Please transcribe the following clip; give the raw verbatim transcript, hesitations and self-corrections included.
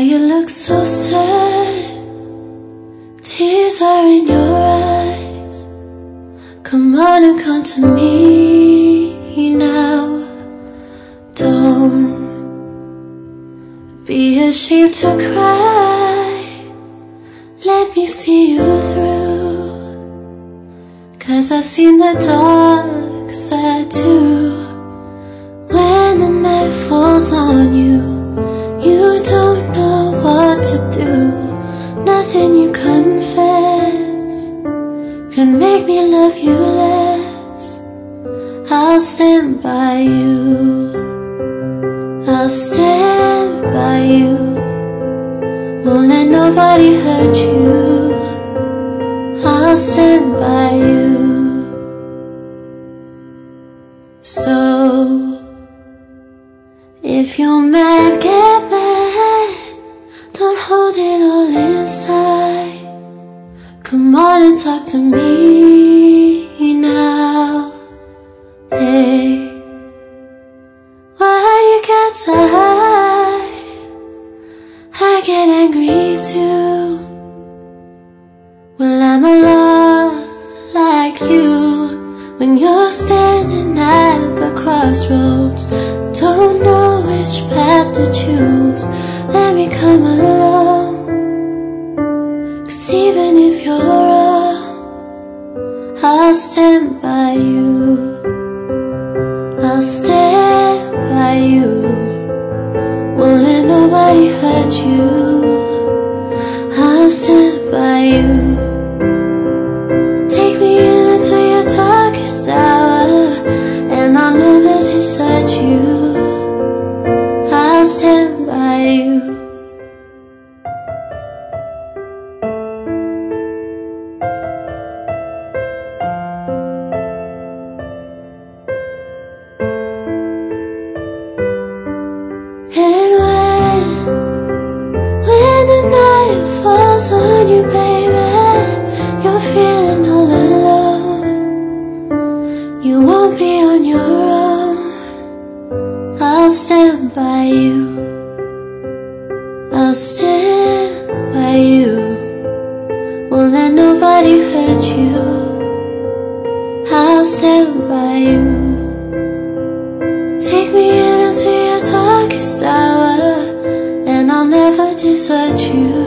you look so sad, tears are in your eyes. Come on and come to me now. Don't be ashamed to cry, let me see you through. 'Cause I've seen the dark side too. When the night falls on you, you don't know what to do. Nothing you confess can make me love you less. I'll stand by you, I'll stand by you. Won't let nobody hurt you. I'll stand by you. So if you're mad, get mad. Don't hold it all inside. Come on and talk to me now. Hey, why do you get so high? I get angry too. Well, I'm a lot like you. When you're standing at the crossroads, don't know which path to choose, let me come along. 'Cause even if you're wrong, I'll stand by you, I'll stand by you. Won't let nobody hurt you. I'll stand by you. Take me into your darkest hour, and I'll never desert you. I'll stand by you. And when, when the night falls on you, baby, you're feeling all alone. You won't be on your own. I'll stand by you, I'll stand by you. Won't let nobody hurt you. I'll stand by you. Take me into your darkest hour, and I'll never desert you.